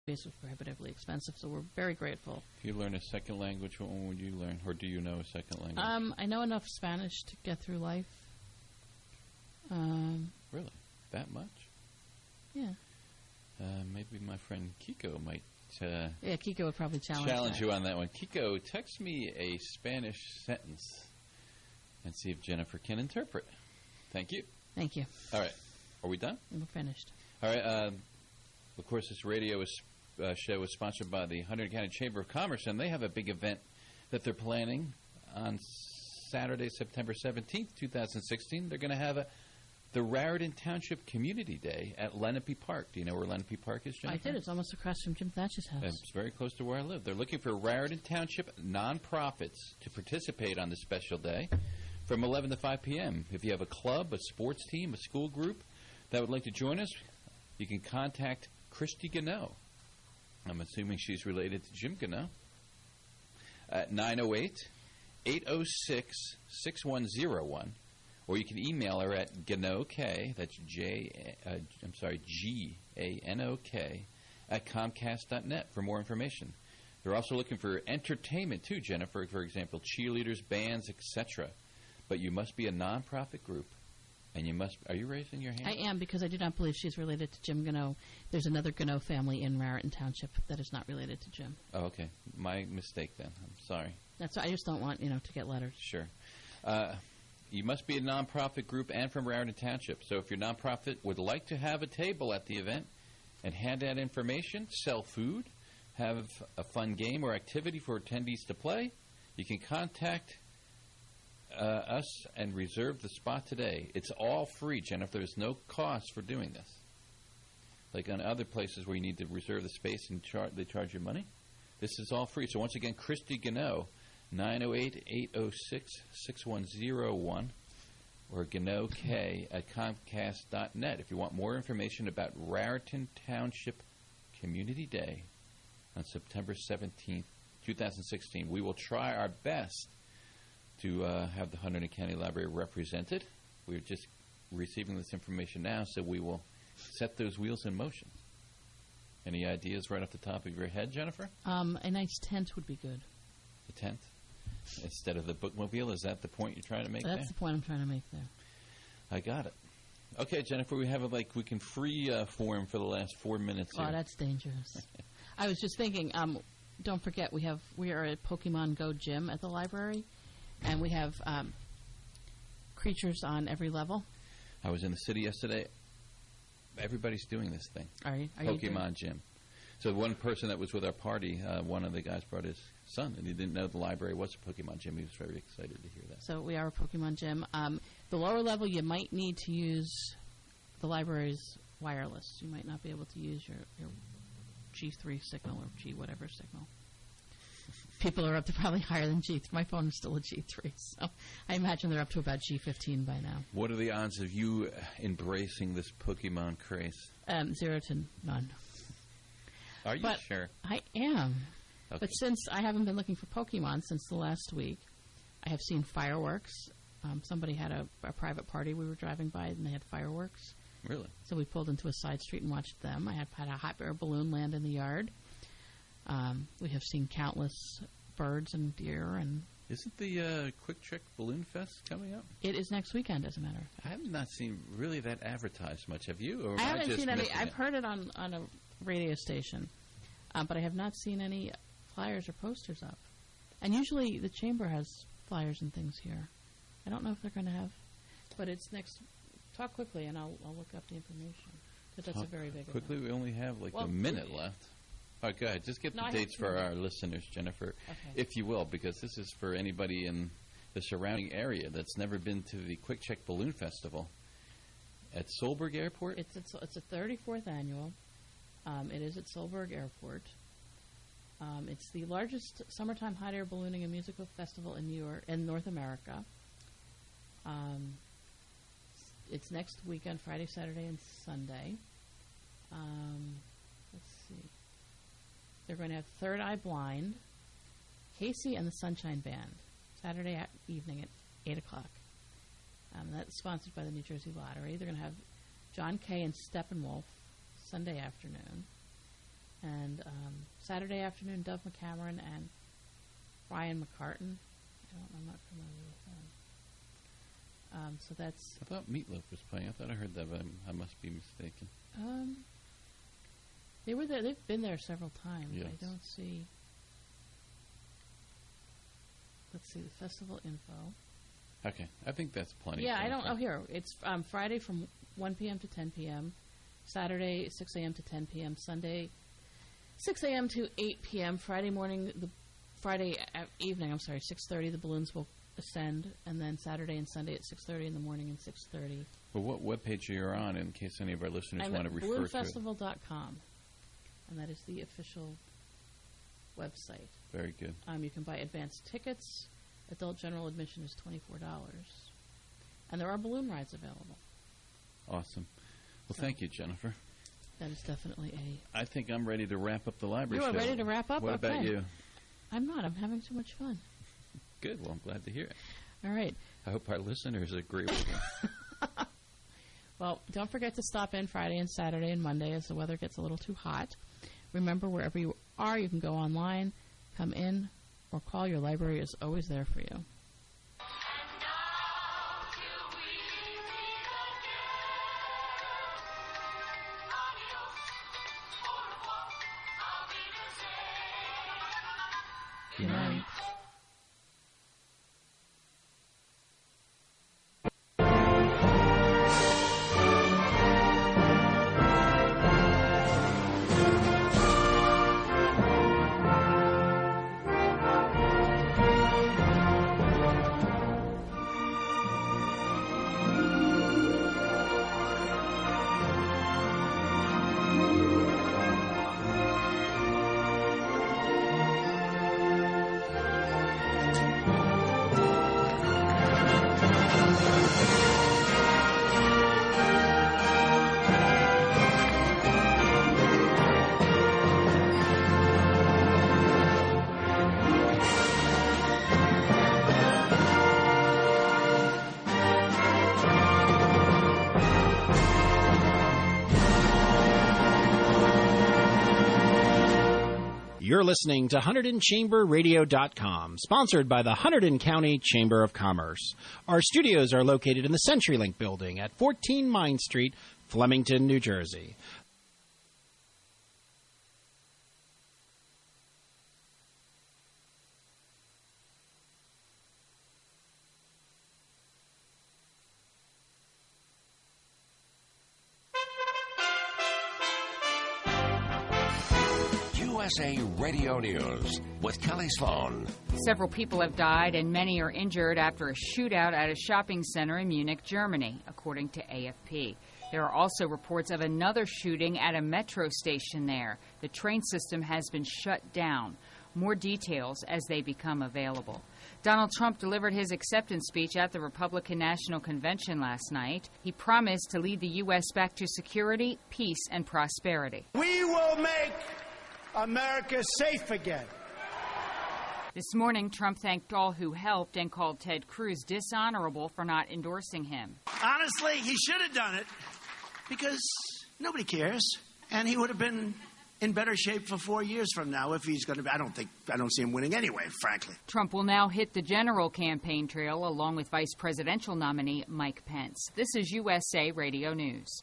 was prohibitively expensive, so we're very grateful. If you learn a second language, what one would you learn? Or do you know a second language? I know enough Spanish to get through life. Really? That much? Yeah. Maybe my friend Kiko might... yeah, Kiko would probably challenge you on that one. Kiko, text me a Spanish sentence and see if Jennifer can interpret. Thank you. Thank you. All right. Are we done? We're finished. All right. Of course, this radio show is sponsored by the Hunterdon County Chamber of Commerce, and they have a big event that they're planning on Saturday, September 17th, 2016. They're going to have the Raritan Township Community Day at Lenape Park. Do you know where Lenape Park is, Jennifer? I did. It's almost across from Jim Thatch's house. It's very close to where I live. They're looking for Raritan Township nonprofits to participate on this special day from 11 to 5 p.m. If you have a club, a sports team, a school group that would like to join us, you can contact Christy Gano. I'm assuming she's related to Jim Gano. At 908-806-6101. Or you can email her at Ganok, that's G-A-N-O-K, at Comcast.net for more information. They're also looking for entertainment, too, Jennifer, for example, cheerleaders, bands, etc. But you must be a nonprofit group. And you must... Are you raising your hand? I am, because I do not believe she's related to Jim Gano. There's another Gano family in Raritan Township that is not related to Jim. Oh, okay. My mistake, then. I'm sorry. That's why I just don't want, to get letters. Sure. You must be a nonprofit group and from Raritan Township. So if your nonprofit would like to have a table at the event and hand out information, sell food, have a fun game or activity for attendees to play, you can contact us and reserve the spot today. It's all free, Jennifer. There's no cost for doing this. Like on other places where you need to reserve the space and they charge you money. This is all free. So once again, Christy Gano, 908-806-6101 or Ganok at Comcast.net if you want more information about Raritan Township Community Day on September 17th, 2016. We will try our best to have the Hunterdon County Library represented. We're just receiving this information now, so we will set those wheels in motion. Any ideas right off the top of your head, Jennifer? A nice tent would be good. A tent? Instead of the bookmobile? Is that the point you're trying to make there? That's the point I'm trying to make there. I got it. Okay, Jennifer, we have we can free form for the last 4 minutes here. Oh, that's dangerous. I was just thinking, don't forget, we are at Pokemon Go Gym at the library, and we have creatures on every level. I was in the city yesterday. Everybody's doing this thing. Are you Pokemon Gym. So one person that was with our party, one of the guys brought his son, and he didn't know the library was a Pokemon Gym. He was very excited to hear that. So we are a Pokemon Gym. The lower level, you might need to use the library's wireless. You might not be able to use your G3 signal or G whatever signal. People are up to probably higher than G3. My phone is still a G3, so I imagine they're up to about G15 by now. What are the odds of you embracing this Pokemon craze? 0 to none. Are you sure? I am. Okay. But since I haven't been looking for Pokemon since the last week, I have seen fireworks. Somebody had a private party we were driving by, and they had fireworks. Really? So we pulled into a side street and watched them. I had a hot air balloon land in the yard. We have seen countless birds and deer. And isn't the Quick Trek Balloon Fest coming up? It is next weekend, as a matter of fact. I have not seen really that advertised much. Have you? Or I haven't seen any. I've heard it on a radio station, but I have not seen any flyers or posters up. And usually the chamber has flyers and things here. I don't know if they're going to have, but it's next. Talk quickly, and I'll look up the information, because that's a very big quickly, event. We only have a minute left. All right, go ahead. Just get the dates for our listeners, Jennifer, if you will, because this is for anybody in the surrounding area that's never been to the Quick Check Balloon Festival at Solberg Airport. It's a 34th annual. It is at Solberg Airport. It's the largest summertime hot air ballooning and musical festival in North America. It's next weekend, Friday, Saturday, and Sunday. Let's see. They're going to have Third Eye Blind, Casey and the Sunshine Band, Saturday evening at 8 o'clock. That's sponsored by the New Jersey Lottery. They're going to have John Kay and Steppenwolf Sunday afternoon. And Saturday afternoon, Dove McCameron and Brian McCartan. I'm not familiar with them. So that's... I thought Meatloaf was playing. I thought I heard that, but I must be mistaken. They were there. They've been there several times. Yes. I don't see... Let's see, the festival info. Okay, I think that's plenty. Yeah, I don't... Oh, here. It's Friday from 1 p.m. to 10 p.m., Saturday, 6 a.m. to 10 p.m., Sunday, 6 a.m. to 8 p.m., Friday evening, 6:30, the balloons will ascend, and then Saturday and Sunday at 6:30 in the morning and 6:30. Well, what webpage are you on in case any of our listeners want to refer to it? balloonfestival.com, and that is the official website. Very good. You can buy advanced tickets. Adult general admission is $24. And there are balloon rides available. Awesome. Well, thank you, Jennifer. That is definitely I think I'm ready to wrap up the library show. You are ready to wrap up? What about you? I'm not. I'm having too much fun. Good. Well, I'm glad to hear it. All right. I hope our listeners agree with me. Well, don't forget to stop in Friday and Saturday and Monday as the weather gets a little too hot. Remember, wherever you are, you can go online, come in, or call. Your library is always there for you. Good night. You're listening to HunterdonChamberRadio.com, sponsored by the Hunterdon County Chamber of Commerce. Our studios are located in the CenturyLink building at 14 Mine Street, Flemington, New Jersey. USA Radio News with Kelly Sloan. Several people have died and many are injured after a shootout at a shopping center in Munich, Germany, according to AFP. There are also reports of another shooting at a metro station there. The train system has been shut down. More details as they become available. Donald Trump delivered his acceptance speech at the Republican National Convention last night. He promised to lead the U.S. back to security, peace, and prosperity. We will make America safe again. This morning, Trump thanked all who helped and called Ted Cruz dishonorable for not endorsing him. Honestly, he should have done it because nobody cares, and he would have been in better shape for 4 years from now if he's going to be. I don't see him winning anyway, frankly. Trump will now hit the general campaign trail along with vice presidential nominee Mike Pence. This is USA Radio News.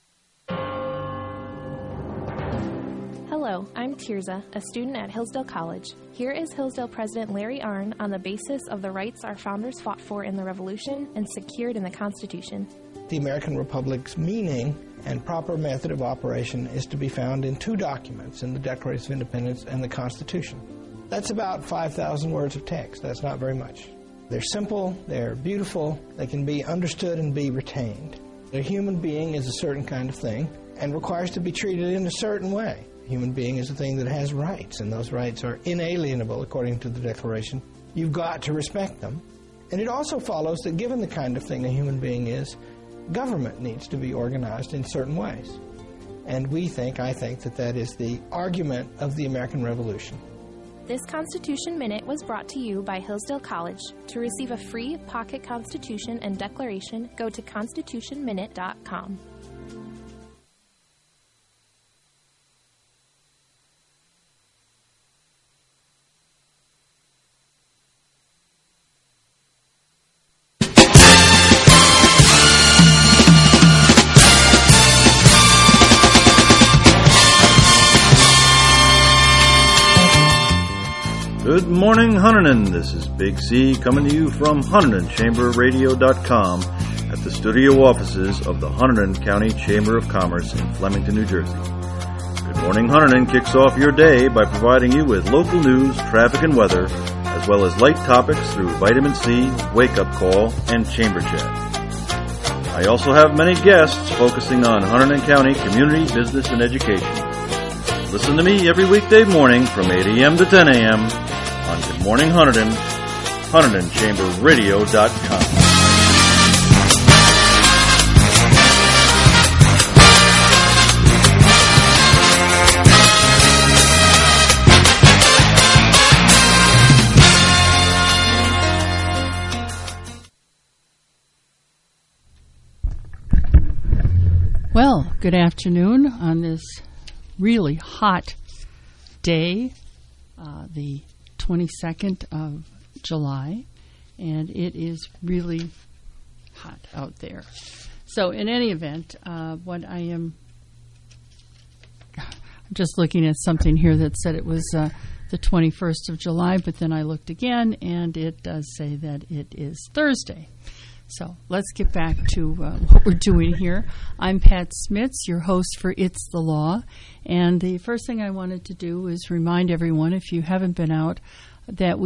Hello, I'm Tirza, a student at Hillsdale College. Here is Hillsdale President Larry Arnn on the basis of the rights our founders fought for in the Revolution and secured in the Constitution. The American Republic's meaning and proper method of operation is to be found in two documents, in the Declaration of Independence and the Constitution. That's about 5,000 words of text. That's not very much. They're simple, they're beautiful, they can be understood and be retained. A human being is a certain kind of thing and requires to be treated in a certain way. A human being is a thing that has rights, and those rights are inalienable according to the Declaration. You've got to respect them. And it also follows that given the kind of thing a human being is, government needs to be organized in certain ways. And I think that is the argument of the American Revolution. This Constitution Minute was brought to you by Hillsdale College. To receive a free pocket Constitution and Declaration, go to constitutionminute.com. Good morning, Huntington. This is Big C coming to you from HuntingtonChamberRadio.com at the studio offices of the Hunterdon County Chamber of Commerce in Flemington, New Jersey. Good Morning Hunterdon kicks off your day by providing you with local news, traffic, and weather, as well as light topics through Vitamin C, Wake Up Call, and Chamber Chat. I also have many guests focusing on Hunterdon County community, business, and education. Listen to me every weekday morning from 8 a.m. to 10 a.m. on Good Morning Hunterdon, HuntingtonChamberRadio.com. Well, good afternoon on this really hot day, the 22nd of July, and it is really hot out there. So in any event, what I'm just looking at something here that said it was the 21st of July, but then I looked again, and it does say that it is Thursday. So let's get back to what we're doing here. I'm Pat Smits, your host for It's the Law. And the first thing I wanted to do is remind everyone, if you haven't been out, that